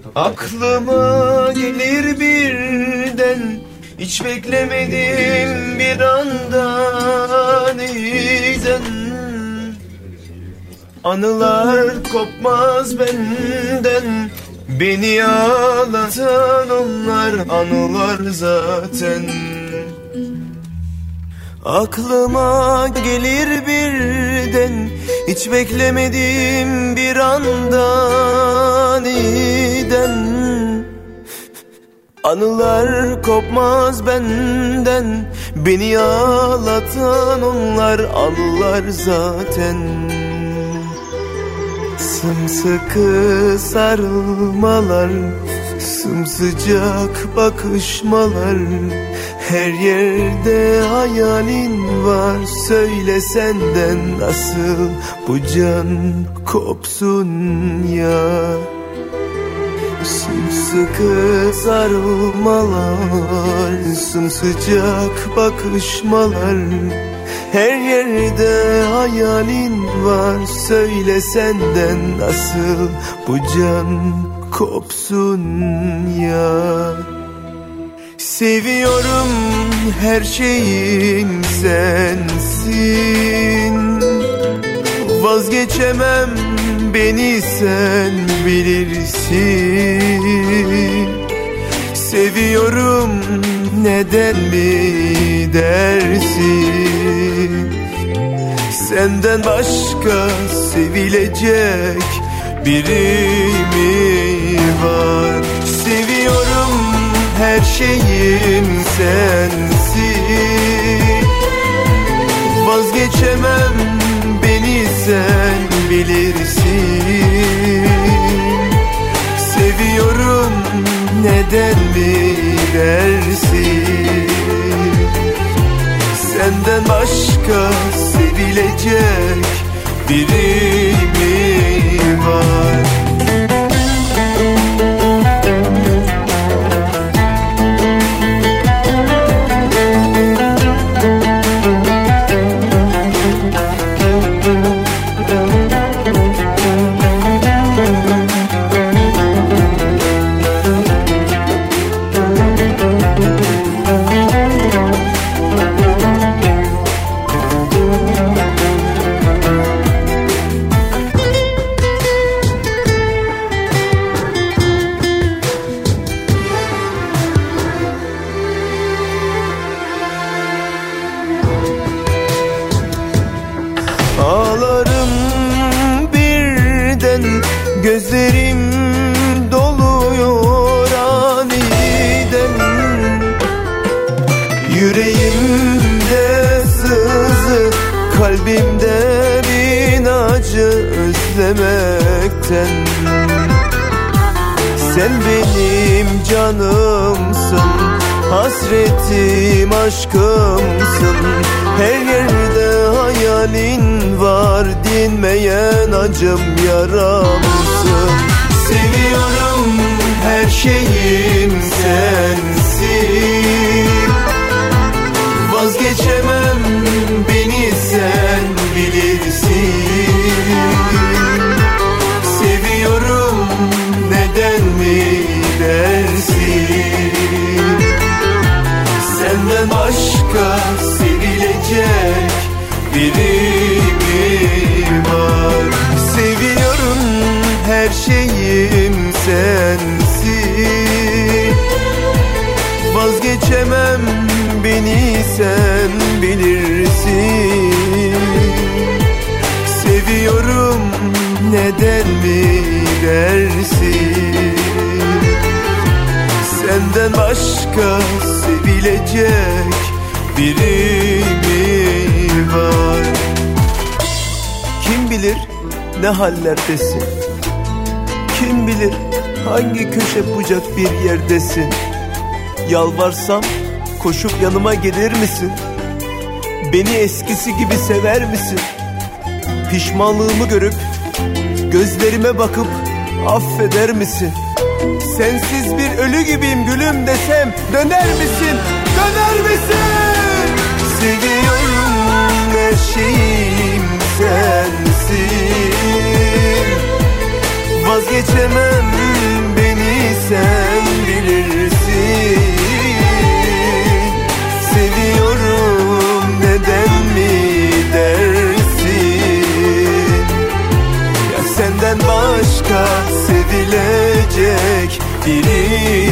Aklıma gelir birden, hiç beklemedim bir anda aniden. Anılar kopmaz benden, beni ağlatan onlar anılar zaten. Aklıma gelir birden, hiç beklemedim bir anda aniden. Anılar kopmaz benden, beni ağlatan onlar anılar zaten. Sımsıkı sarılmalar, sımsıcak bakışmalar, her yerde hayalin var. Söyle senden nasıl bu can kopsun ya. Sımsıkı sarılmalar, sımsıcak bakışmalar, her yerde hayalin var. Söyle senden nasıl bu can kopsun ya. Seviyorum, her şeyim sensin. Vazgeçemem, beni sen bilirsin. Seviyorum, neden mi dersin? Senden başka sevilecek biri mi var? Seviyorum, her şeyim sensin. Vazgeçemem, beni sen bilirsin. Seviyorum, neden mi dersin? Senden başka sevilecek biri mi var? Ağlarım birden, gözlerim doluyor aniden. Yüreğimde sızı, kalbimde bin acı özlemekten. Sen benim canımsın, hasretim aşkımsın. Her yerde hayalin var, dinmeyen acım yaramsın. Seviyorum, her şeyim sensin. Vazgeçemem, beni sen bilirsin. Seviyorum, neden mi dersin? Senden başka sevilecek biri mi var? Seviyorum, her şeyim sensin. Vazgeçemem, beni sen bilirsin. Seviyorum, neden mi dersin? Senden başka sevilecek biri mi var? Kim bilir ne hallerdesin? Kim bilir hangi köşe bucak bir yerdesin? Yalvarsam koşup yanıma gelir misin? Beni eskisi gibi sever misin? Pişmanlığımı görüp gözlerime bakıp affeder misin? Sensiz bir ölü gibiyim gülüm desem döner misin? Döner misin? Seviyorum, her şeyim sensin. Vazgeçemem, beni biri